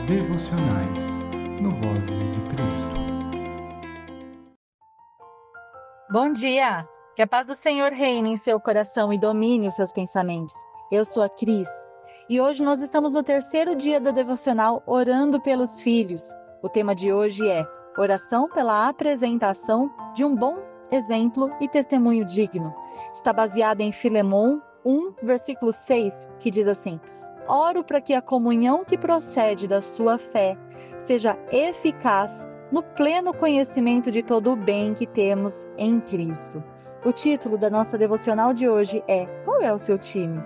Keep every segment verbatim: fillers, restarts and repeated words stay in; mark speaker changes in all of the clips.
Speaker 1: Devocionais no Vozes de Cristo.
Speaker 2: Bom dia! Que a paz do Senhor reine em seu coração e domine os seus pensamentos. Eu sou a Cris e hoje nós estamos no terceiro dia da devocional Orando pelos Filhos. O tema de hoje é Oração pela apresentação de um bom exemplo e testemunho digno. Está baseada em Filemon um, versículo seis, que diz assim: Oro para que a comunhão que procede da sua fé seja eficaz no pleno conhecimento de todo o bem que temos em Cristo. O título da nossa devocional de hoje é Qual é o seu time?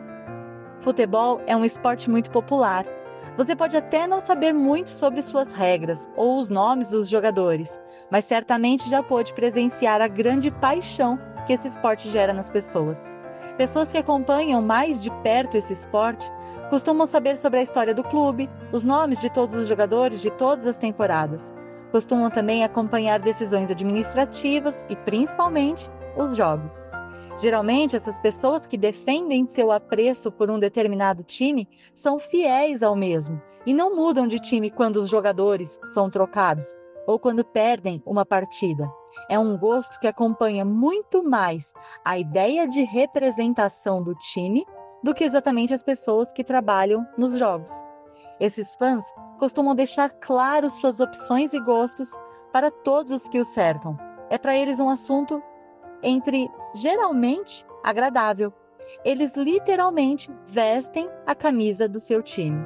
Speaker 2: Futebol é um esporte muito popular. Você pode até não saber muito sobre suas regras ou os nomes dos jogadores, mas certamente já pôde presenciar a grande paixão que esse esporte gera nas pessoas. Pessoas que acompanham mais de perto esse esporte costumam saber sobre a história do clube, os nomes de todos os jogadores de todas as temporadas. Costumam também acompanhar decisões administrativas e, principalmente, os jogos. Geralmente, essas pessoas que defendem seu apreço por um determinado time são fiéis ao mesmo e não mudam de time quando os jogadores são trocados ou quando perdem uma partida. É um gosto que acompanha muito mais a ideia de representação do time do que exatamente as pessoas que trabalham nos jogos. Esses fãs costumam deixar claro suas opções e gostos para todos os que os cercam. É para eles um assunto entre geralmente agradável. Eles literalmente vestem a camisa do seu time.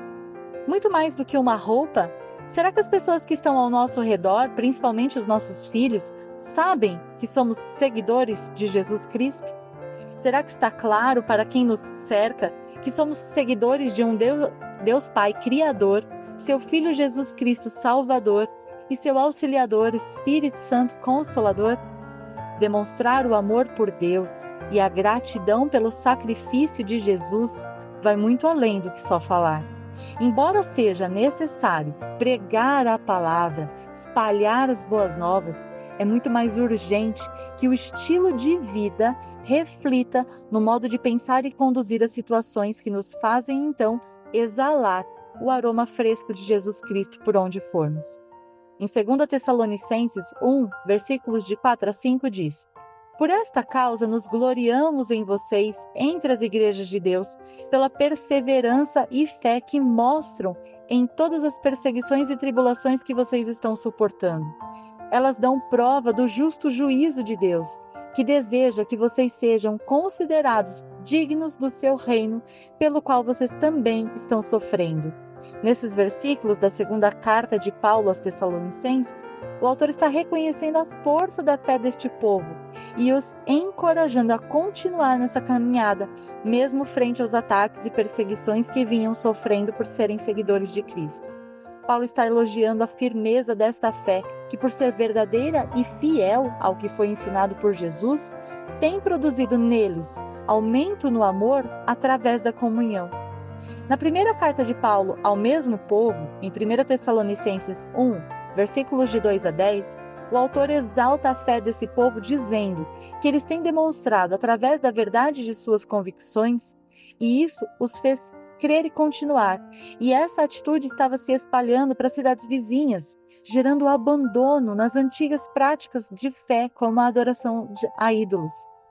Speaker 2: Muito mais do que uma roupa, será que as pessoas que estão ao nosso redor, principalmente os nossos filhos, sabem que somos seguidores de Jesus Cristo? Será que está claro para quem nos cerca que somos seguidores de um Deus, Deus Pai Criador, seu Filho Jesus Cristo Salvador e seu auxiliador Espírito Santo Consolador? Demonstrar o amor por Deus e a gratidão pelo sacrifício de Jesus vai muito além do que só falar. Embora seja necessário pregar a palavra, espalhar as boas novas, é muito mais urgente que o estilo de vida reflita no modo de pensar e conduzir as situações que nos fazem, então, exalar o aroma fresco de Jesus Cristo por onde formos. Em segunda Tessalonicenses um, versículos de quatro a cinco diz: Por esta causa nos gloriamos em vocês, entre as igrejas de Deus, pela perseverança e fé que mostram em todas as perseguições e tribulações que vocês estão suportando. Elas dão prova do justo juízo de Deus, que deseja que vocês sejam considerados dignos do seu reino, pelo qual vocês também estão sofrendo. Nesses versículos da segunda carta de Paulo aos Tessalonicenses, o autor está reconhecendo a força da fé deste povo e os encorajando a continuar nessa caminhada, mesmo frente aos ataques e perseguições que vinham sofrendo por serem seguidores de Cristo. Paulo está elogiando a firmeza desta fé, que por ser verdadeira e fiel ao que foi ensinado por Jesus, tem produzido neles aumento no amor através da comunhão. Na primeira carta de Paulo ao mesmo povo, em primeira Tessalonicenses um, versículos de dois a dez, o autor exalta a fé desse povo dizendo que eles têm demonstrado através da verdade de suas convicções, e isso os fez crer e continuar, e essa atitude estava se espalhando para as cidades vizinhas, gerando abandono nas antigas práticas de fé como a adoração a ídolos.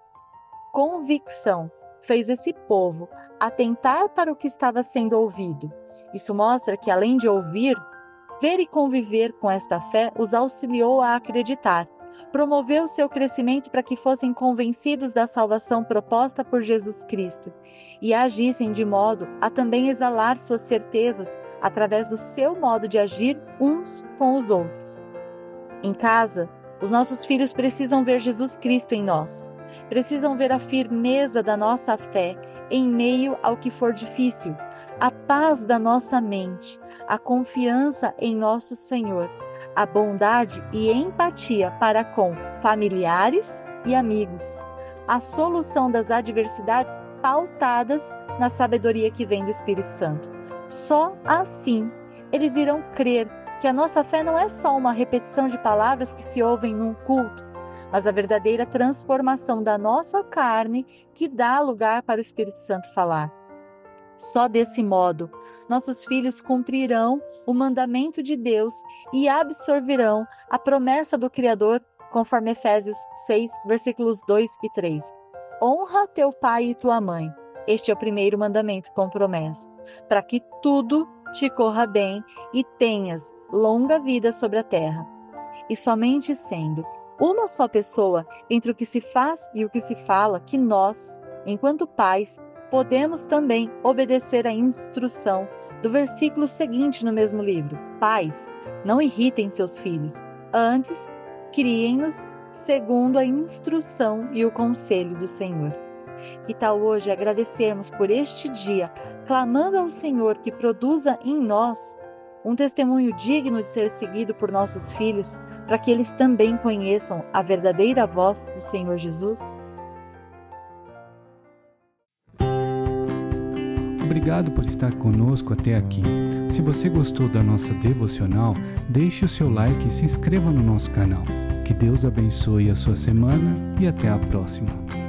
Speaker 2: Convicção fez esse povo atentar para o que estava sendo ouvido. Isso mostra que, além de ouvir, ver e conviver com esta fé os auxiliou a acreditar, promoveu seu crescimento para que fossem convencidos da salvação proposta por Jesus Cristo e agissem de modo a também exalar suas certezas através do seu modo de agir uns com os outros. Em casa, os nossos filhos precisam ver Jesus Cristo em nós. Precisam ver a firmeza da nossa fé em meio ao que for difícil, a paz da nossa mente, a confiança em nosso Senhor, a bondade e empatia para com familiares e amigos, a solução das adversidades pautadas na sabedoria que vem do Espírito Santo. Só assim eles irão crer que a nossa fé não é só uma repetição de palavras que se ouvem num culto, mas a verdadeira transformação da nossa carne que dá lugar para o Espírito Santo falar. Só desse modo, nossos filhos cumprirão o mandamento de Deus e absorverão a promessa do Criador, conforme Efésios seis, versículos dois e três. Honra teu pai e tua mãe. Este é o primeiro mandamento com promessa, para que tudo te corra bem e tenhas longa vida sobre a terra. E somente sendo uma só pessoa entre o que se faz e o que se fala, que nós, enquanto pais, podemos também obedecer à instrução do versículo seguinte no mesmo livro. Pais, não irritem seus filhos, antes criem-nos segundo a instrução e o conselho do Senhor. Que tal hoje agradecermos por este dia, clamando ao Senhor que produza em nós um testemunho digno de ser seguido por nossos filhos, para que eles também conheçam a verdadeira voz do Senhor Jesus?
Speaker 1: Obrigado por estar conosco até aqui. Se você gostou da nossa devocional, deixe o seu like e se inscreva no nosso canal. Que Deus abençoe a sua semana e até a próxima.